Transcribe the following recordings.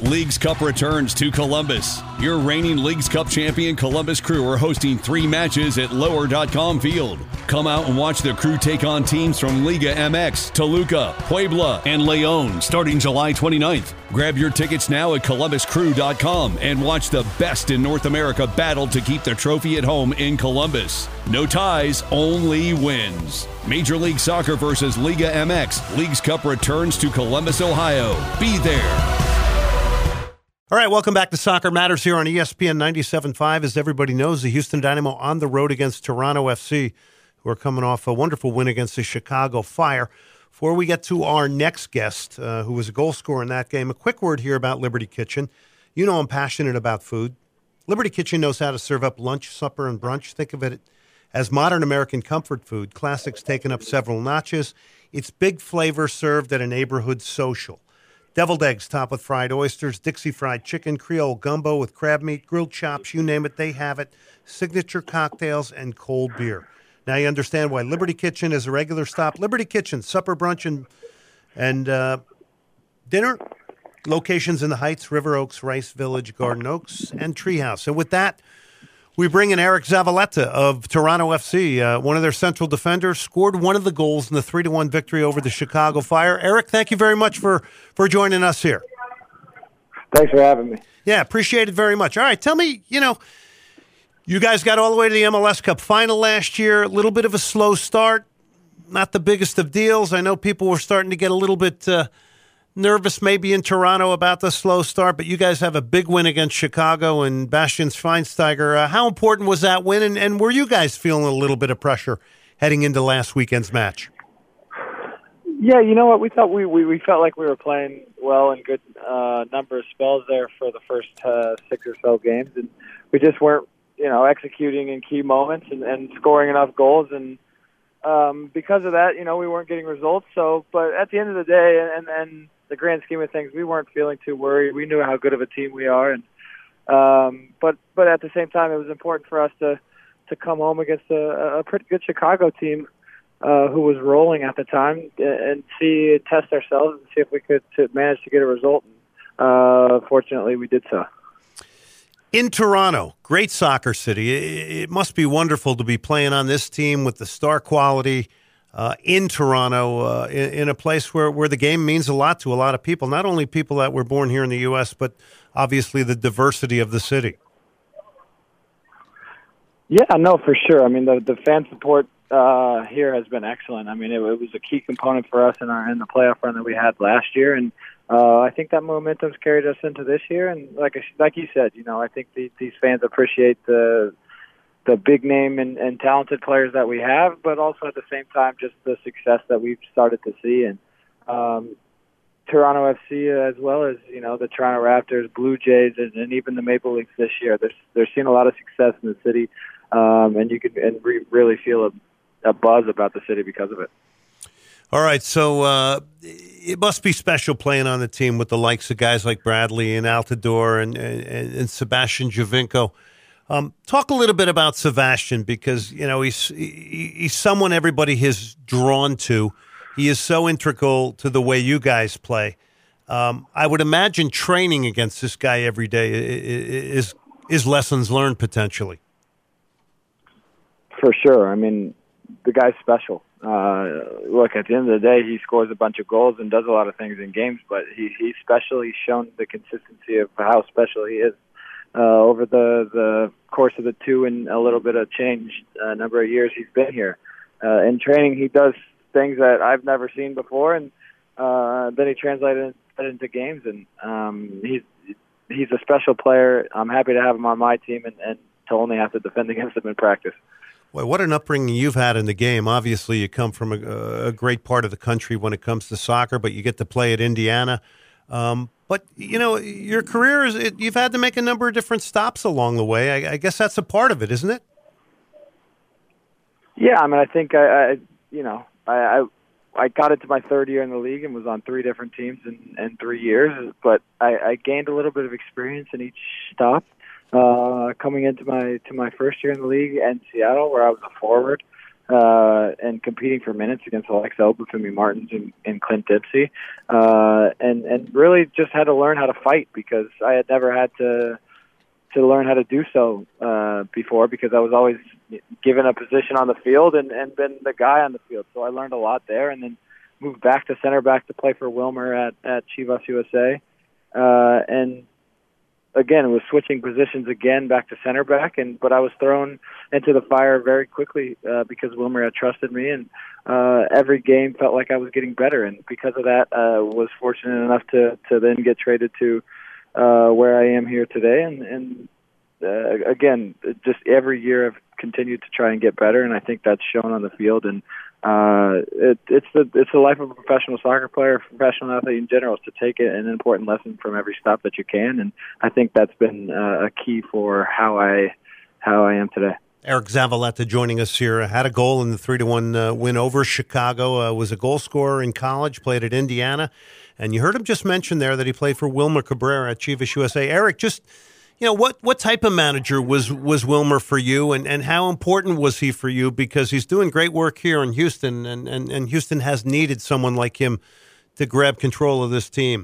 Leagues Cup returns to Columbus. Your reigning Leagues Cup champion Columbus Crew are hosting 3 matches at Lower.com Field. Come out and watch the Crew take on teams from Liga MX, Toluca, Puebla, and León starting July 29th. Grab your tickets now at ColumbusCrew.com and watch the best in North America battle to keep the trophy at home in Columbus. No ties, only wins. Major League Soccer versus Liga MX. Leagues Cup returns to Columbus, Ohio. Be there. All right, welcome back to Soccer Matters here on ESPN 97.5. As everybody knows, the Houston Dynamo on the road against Toronto FC, who are coming off a wonderful win against the Chicago Fire. Before we get to our next guest, who was a goal scorer in that game, a quick word here about Liberty Kitchen. You know I'm passionate about food. Liberty Kitchen knows how to serve up lunch, supper, and brunch. Think of it as modern American comfort food. Classics taken up several notches. It's big flavor served at a neighborhood social. Deviled eggs topped with fried oysters, Dixie fried chicken, Creole gumbo with crab meat, grilled chops, you name it, they have it. Signature cocktails and cold beer. Now you understand why Liberty Kitchen is a regular stop. Liberty Kitchen, supper, brunch, and dinner. Locations in the Heights, River Oaks, Rice Village, Garden Oaks, and Treehouse. And with that, we bring in Eric Zavaleta of Toronto FC. One of their central defenders scored one of the goals in the 3-1 victory over the Chicago Fire. Eric, thank you very much for joining us here. Thanks for having me. Yeah, appreciate it very much. All right, tell me, you guys got all the way to the MLS Cup final last year. A little bit of a slow start, not the biggest of deals. I know people were starting to get a little bit nervous maybe in Toronto about the slow start, but you guys have a big win against Chicago and Bastian Schweinsteiger. How important was that win, and were you guys feeling a little bit of pressure heading into last weekend's match? Yeah, you know what? We thought we felt like we were playing well in good number of spells there for the first 6 or so games, and we just weren't, executing in key moments and scoring enough goals, and because of that, we weren't getting results. So, but at the end of the day, and the grand scheme of things, we weren't feeling too worried. We knew how good of a team we are, and but at the same time, it was important for us to come home against a pretty good Chicago team who was rolling at the time, and test ourselves and see if we could manage to get a result. Fortunately, we did so. In Toronto, great soccer city. It must be wonderful to be playing on this team with the star quality in Toronto, in a place where the game means a lot to a lot of people, not only people that were born here in the U.S., but obviously the diversity of the city. Yeah, no, for sure. I mean, the fan support here has been excellent. I mean, it was a key component for us in the playoff run that we had last year, and I think that momentum's carried us into this year. And like you said, I think these fans appreciate the big name and talented players that we have, but also at the same time just the success that we've started to see. And Toronto FC, as well as the Toronto Raptors, Blue Jays, and even the Maple Leafs this year, they're seeing a lot of success in the city, and you can really feel a buzz about the city because of it. All right, so it must be special playing on the team with the likes of guys like Bradley and Altidore and Sebastian Giovinco. Talk a little bit about Sebastian, because he's someone everybody has drawn to. He is so integral to the way you guys play. I would imagine training against this guy every day is lessons learned potentially. For sure. I mean, the guy's special. Look, at the end of the day, he scores a bunch of goals and does a lot of things in games, but he's special. He's shown the consistency of how special he is over the course of the 2 and a little bit of change number of years he's been here. In training, he does things that I've never seen before, and then he translated it into games. And he's a special player. I'm happy to have him on my team and to only have to defend against him in practice. Well, what an upbringing you've had in the game. Obviously, you come from a great part of the country when it comes to soccer, but you get to play at Indiana. But, your career, you've had to make a number of different stops along the way. I guess that's a part of it, isn't it? Yeah, I mean, I think I got into my third year in the league and was on 3 different teams in 3 years, but I gained a little bit of experience in each stop. Coming into my first year in the league in Seattle, where I was a forward, and competing for minutes against Alexa Obafemi Martins and Clint Dempsey, and really just had to learn how to fight because I had never had to learn how to do so before because I was always given a position on the field and been the guy on the field. So I learned a lot there, and then moved back to center back to play for Wilmer at Chivas USA, and again, it was switching positions again back to center back, but I was thrown into the fire very quickly because Wilmer had trusted me, and every game felt like I was getting better, and because of that, was fortunate enough to then get traded to where I am here today, and again, just every year I've continued to try and get better, and I think that's shown on the field, and it's the life of a professional soccer player, professional athlete in general, is to take an important lesson from every stop that you can, and I think that's been a key for how I am today. Eric Zavaleta joining us here. Had a goal in the 3-1 win over Chicago. Was a goal scorer in college. Played at Indiana, and you heard him just mention there that he played for Wilmer Cabrera at Chivas USA. Eric, just what type of manager was Wilmer for you, and how important was he for you? Because he's doing great work here in Houston, and Houston has needed someone like him to grab control of this team.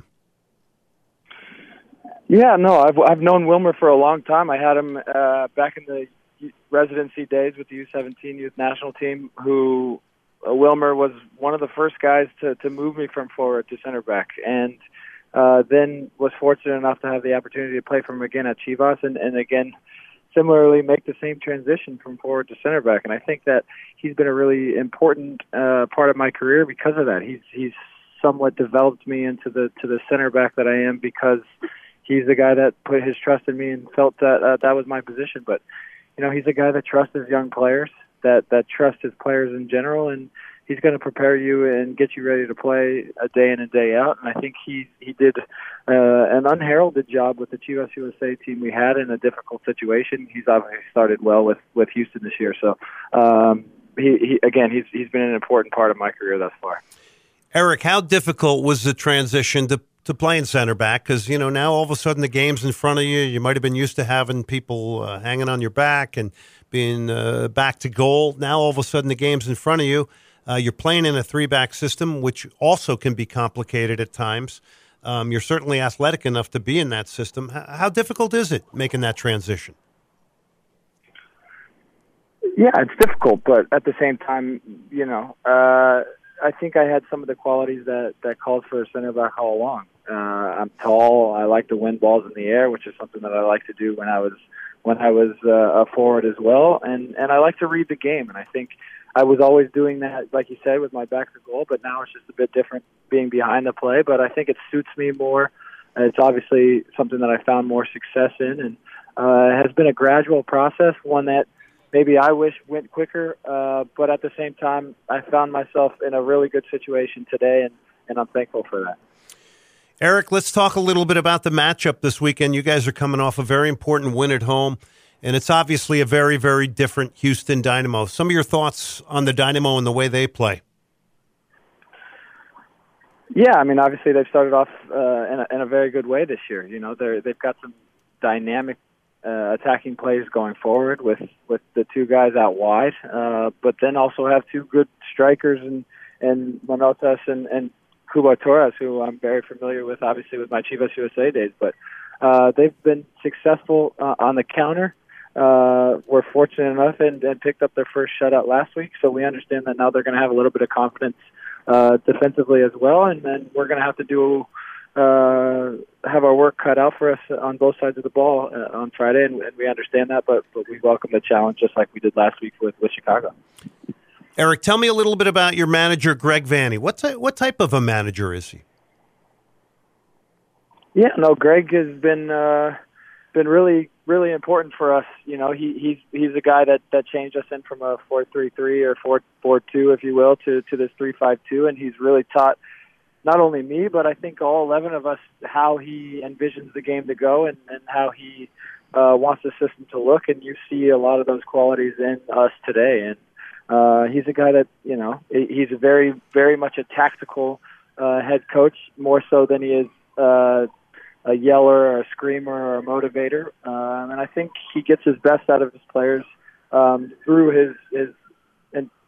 Yeah, no, I've known Wilmer for a long time. I had him back in the residency days with the U17 youth national team, who Wilmer was one of the first guys to move me from forward to center back, and then was fortunate enough to have the opportunity to play for him again at Chivas, and again, similarly make the same transition from forward to center back. And I think that he's been a really important part of my career because of that. He's somewhat developed me into the center back that I am because he's the guy that put his trust in me and felt that that was my position. But he's a guy that trusts his young players, that trusts his players in general, and he's going to prepare you and get you ready to play a day in and day out. And I think he did an unheralded job with the Chivas USA team we had in a difficult situation. He's obviously started well with Houston this year. So he's been an important part of my career thus far. Eric, how difficult was the transition to playing center back? Because, now all of a sudden the game's in front of you. You might have been used to having people hanging on your back and being back to goal. Now all of a sudden the game's in front of you. You're playing in a 3-back system, which also can be complicated at times. You're certainly athletic enough to be in that system. How difficult is it making that transition? Yeah, it's difficult, but at the same time, I think I had some of the qualities that called for a center back all along. I'm tall. I like to win balls in the air, which is something that I like to do when I was a forward as well, and I like to read the game, and I think I was always doing that, like you said, with my back to goal, but now it's just a bit different being behind the play. But I think it suits me more. It's obviously something that I found more success in, and it has been a gradual process, one that maybe I wish went quicker, but at the same time, I found myself in a really good situation today, and I'm thankful for that. Eric, let's talk a little bit about the matchup this weekend. You guys are coming off a very important win at home, and it's obviously a very, very different Houston Dynamo. Some of your thoughts on the Dynamo and the way they play? Yeah, I mean, obviously they've started off in a very good way this year. They've got some dynamic attacking plays going forward with the two guys out wide, but then also have two good strikers and Manotas and Cuba Torres, who I'm very familiar with, obviously with my Chivas USA days. But they've been successful on the counter. We're fortunate enough and picked up their first shutout last week, so we understand that now they're going to have a little bit of confidence defensively as well, and then we're going to have to have our work cut out for us on both sides of the ball on Friday, and we understand that, but we welcome the challenge just like we did last week with Chicago. Eric, tell me a little bit about your manager, Greg Vanney. What type of a manager is he? Yeah, no, Greg has been really, really important for us. He's a guy that changed us in from a 4-3-3 or 4-4-2, if you will, to this 3-5-2, and he's really taught not only me, but I think all 11 of us how he envisions the game to go and how he wants the system to look, and you see a lot of those qualities in us today. And he's a guy that, he's a very, very much a tactical head coach, more so than he is a yeller or a screamer or a motivator. And I think he gets his best out of his players through his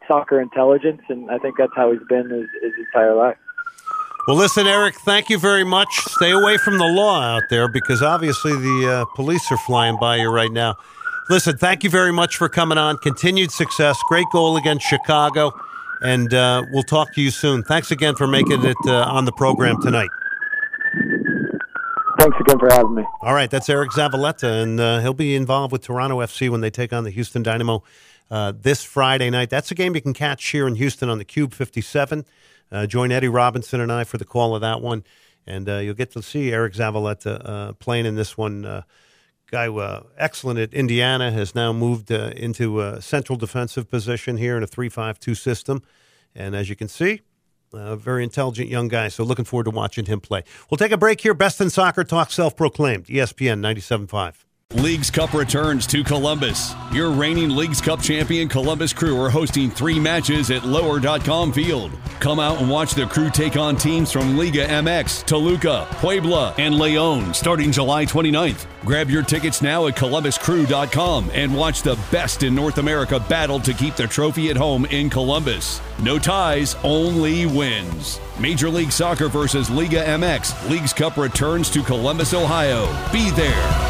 soccer intelligence, and I think that's how he's been his entire life. Well, listen, Eric, thank you very much. Stay away from the law out there because obviously the police are flying by you right now. Listen, thank you very much for coming on. Continued success. Great goal against Chicago. And we'll talk to you soon. Thanks again for making it on the program tonight. Thanks again for having me. All right, that's Eric Zavaleta, and he'll be involved with Toronto FC when they take on the Houston Dynamo this Friday night. That's a game you can catch here in Houston on the Cube 57. Join Eddie Robinson and I for the call of that one, and you'll get to see Eric Zavaleta playing in this one. Guy excellent at Indiana, has now moved into a central defensive position here in a 3-5-2 system, and as you can see, a very intelligent young guy, so looking forward to watching him play. We'll take a break here. Best in Soccer Talk, self-proclaimed, ESPN 97.5. Leagues Cup returns to Columbus. Your reigning Leagues Cup champion Columbus Crew are hosting 3 matches at Lower.com Field. Come out and watch the Crew take on teams from Liga MX, Toluca, Puebla, and León starting July 29th. Grab your tickets now at ColumbusCrew.com and watch the best in North America battle to keep the trophy at home in Columbus. No ties, only wins. Major League Soccer versus Liga MX. Leagues Cup returns to Columbus, Ohio. Be there.